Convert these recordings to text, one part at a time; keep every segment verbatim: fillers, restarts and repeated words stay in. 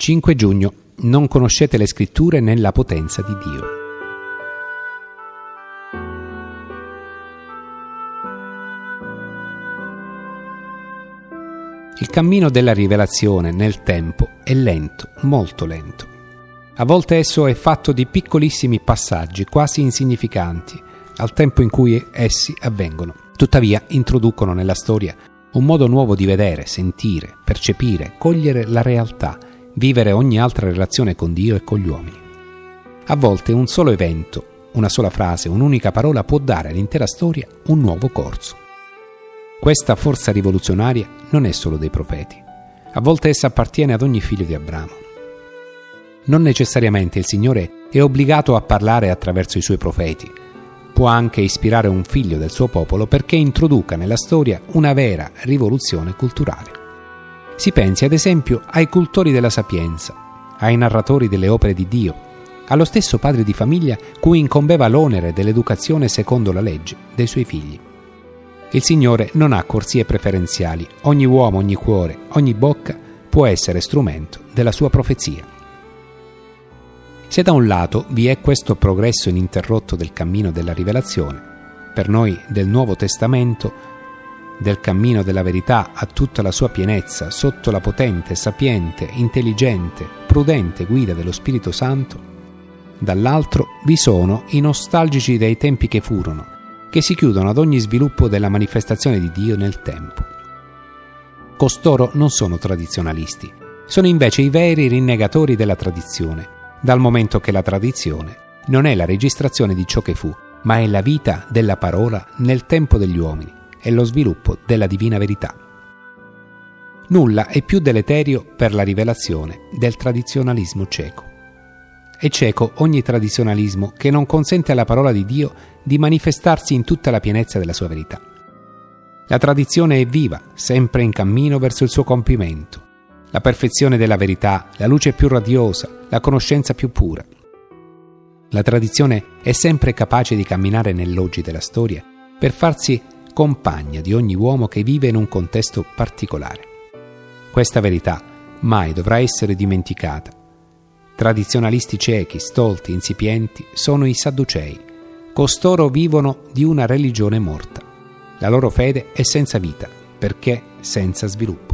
cinque giugno. Non conoscete le scritture né la potenza di Dio. Il cammino della rivelazione nel tempo è lento, molto lento. A volte esso è fatto di piccolissimi passaggi, quasi insignificanti, al tempo in cui essi avvengono. Tuttavia introducono nella storia un modo nuovo di vedere, sentire, percepire, cogliere la realtà, vivere ogni altra relazione con Dio e con gli uomini. A volte un solo evento, una sola frase, un'unica parola può dare all'intera storia un nuovo corso. Questa forza rivoluzionaria non è solo dei profeti. A volte essa appartiene ad ogni figlio di Abramo. Non necessariamente il Signore è obbligato a parlare attraverso i suoi profeti. Può anche ispirare un figlio del suo popolo perché introduca nella storia una vera rivoluzione culturale. Si pensi ad esempio ai cultori della sapienza, ai narratori delle opere di Dio, allo stesso padre di famiglia cui incombeva l'onere dell'educazione secondo la legge dei suoi figli. Il Signore non ha corsie preferenziali, ogni uomo, ogni cuore, ogni bocca può essere strumento della sua profezia. Se da un lato vi è questo progresso ininterrotto del cammino della rivelazione, per noi del Nuovo Testamento, del cammino della verità a tutta la sua pienezza sotto la potente, sapiente, intelligente, prudente guida dello Spirito Santo, dall'altro vi sono i nostalgici dei tempi che furono, che si chiudono ad ogni sviluppo della manifestazione di Dio nel tempo. Costoro non sono tradizionalisti, sono invece i veri rinnegatori della tradizione, dal momento che la tradizione non è la registrazione di ciò che fu, ma è la vita della parola nel tempo degli uomini e lo sviluppo della divina verità. Nulla è più deleterio per la rivelazione del tradizionalismo cieco. È cieco ogni tradizionalismo che non consente alla parola di Dio di manifestarsi in tutta la pienezza della sua verità. La tradizione è viva, sempre in cammino verso il suo compimento. La perfezione della verità, la luce più radiosa, la conoscenza più pura. La tradizione è sempre capace di camminare nell'oggi della storia per farsi compagna di ogni uomo che vive in un contesto particolare. Questa verità mai dovrà essere dimenticata. Tradizionalisti ciechi, stolti, insipienti sono i Sadducei. Costoro vivono di una religione morta. La loro fede è senza vita, perché senza sviluppo.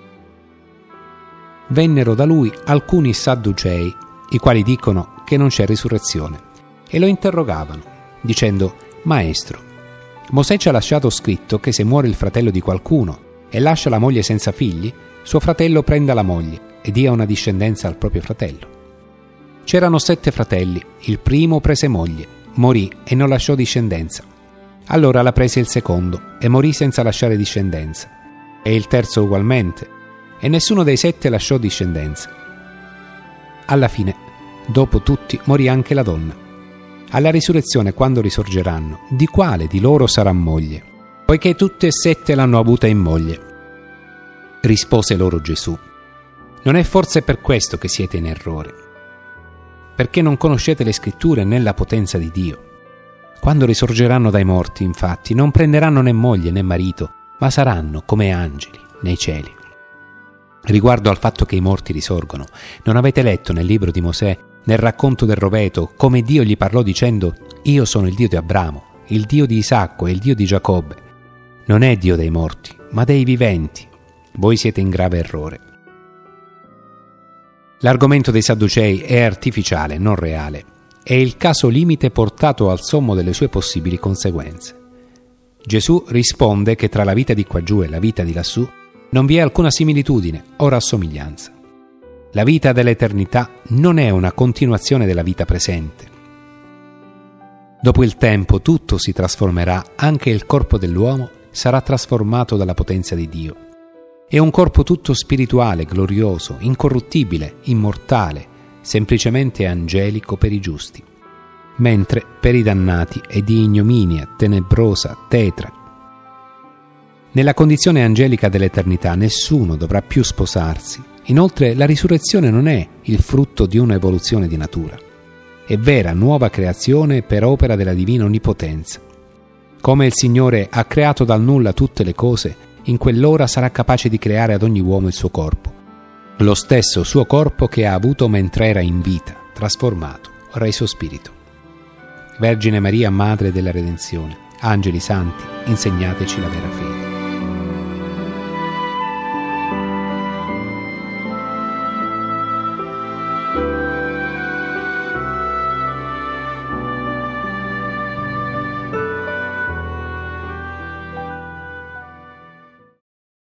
Vennero da lui alcuni Sadducei, i quali dicono che non c'è risurrezione, e lo interrogavano, dicendo: Maestro, Mosè ci ha lasciato scritto che se muore il fratello di qualcuno e lascia la moglie senza figli, suo fratello prenda la moglie e dia una discendenza al proprio fratello. C'erano sette fratelli, il primo prese moglie, morì e non lasciò discendenza. Allora la prese il secondo e morì senza lasciare discendenza, e il terzo ugualmente, e nessuno dei sette lasciò discendenza. Alla fine, dopo tutti, morì anche la donna. Alla risurrezione, quando risorgeranno, di quale di loro sarà moglie? Poiché tutte e sette l'hanno avuta in moglie. Rispose loro Gesù: non è forse per questo che siete in errore, perché non conoscete le scritture né la potenza di Dio. Quando risorgeranno dai morti, infatti, non prenderanno né moglie né marito, ma saranno come angeli nei cieli. Riguardo al fatto che i morti risorgono, non avete letto nel libro di Mosè, nel racconto del roveto, come Dio gli parlò dicendo: io sono il Dio di Abramo, il Dio di Isacco e il Dio di Giacobbe. Non è Dio dei morti, ma dei viventi. Voi siete in grave errore. L'argomento dei Sadducei è artificiale, non reale. È il caso limite portato al sommo delle sue possibili conseguenze. Gesù risponde che tra la vita di quaggiù e la vita di lassù non vi è alcuna similitudine o rassomiglianza. La vita dell'eternità non è una continuazione della vita presente. Dopo il tempo tutto si trasformerà, anche il corpo dell'uomo sarà trasformato dalla potenza di Dio. È un corpo tutto spirituale, glorioso, incorruttibile, immortale, semplicemente angelico per i giusti, mentre per i dannati è di ignominia, tenebrosa, tetra. Nella condizione angelica dell'eternità nessuno dovrà più sposarsi. Inoltre la risurrezione non è il frutto di un'evoluzione di natura. È vera nuova creazione per opera della divina onnipotenza. Come il Signore ha creato dal nulla tutte le cose, in quell'ora sarà capace di creare ad ogni uomo il suo corpo. lo stesso suo corpo che ha avuto mentre era in vita, trasformato, reso spirito. Vergine Maria, Madre della Redenzione, angeli santi, insegnateci la vera fede.